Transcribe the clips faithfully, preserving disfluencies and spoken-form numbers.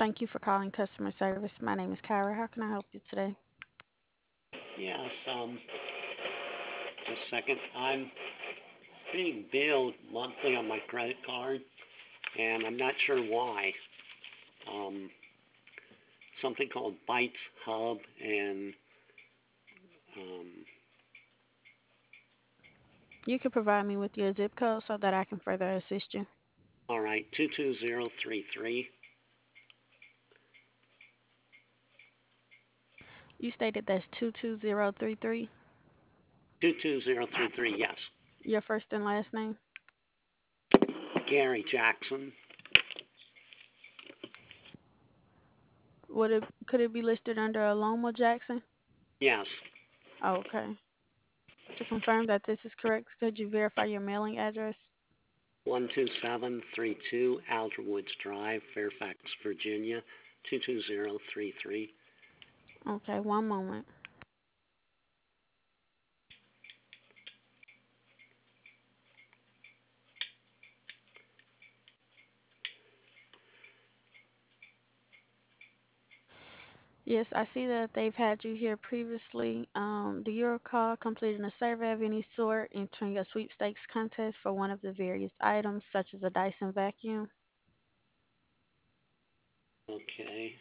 Thank you for calling customer service. My name is Kyra. How can I help you today? Yes, um, just a second. I'm being billed monthly on my credit card, and I'm not sure why. Um, Something called Bytes Hub, and um, You can provide me with your zip code so that I can further assist you. all right, two two zero three three. You stated that's two two zero three three. two two zero three three, yes. Your first and last name? Gary Jackson. Would it could it be listed under Aloma Jackson? Yes, Okay. To confirm that this is correct, could you verify your mailing address? one two seven three two Alger Woods Drive, Fairfax, Virginia, two two zero three three. Okay, one moment. Yes, I see that they've had you here previously. Um, do you recall completing a survey of any sort, entering a sweepstakes contest for one of the various items, such as a Dyson vacuum? Okay.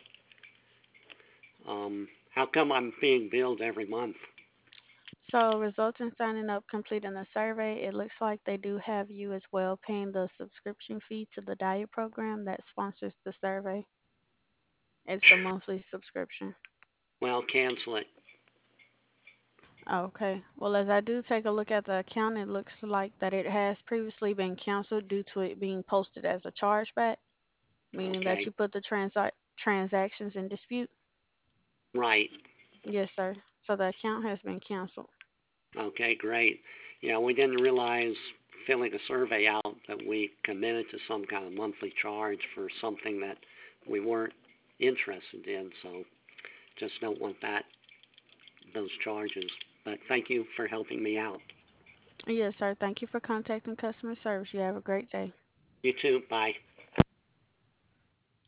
Um, how come I'm being billed every month? So, resulting signing up, completing the survey, it looks like they do have you as well paying the subscription fee to the diet program that sponsors the survey. It's a monthly subscription. Well, cancel it. Okay. Well, as I do take a look at the account, it looks like that it has previously been canceled due to it being posted as a chargeback, meaning that Okay. you put the transac transactions in dispute. Right. Yes, sir. So the account has been canceled. Okay, great. Yeah, we didn't realize filling a survey out that we committed to some kind of monthly charge for something that we weren't interested in, so just don't want that those charges. But thank you for helping me out. Yes, sir. Thank you for contacting customer service. You have a great day. You too. Bye.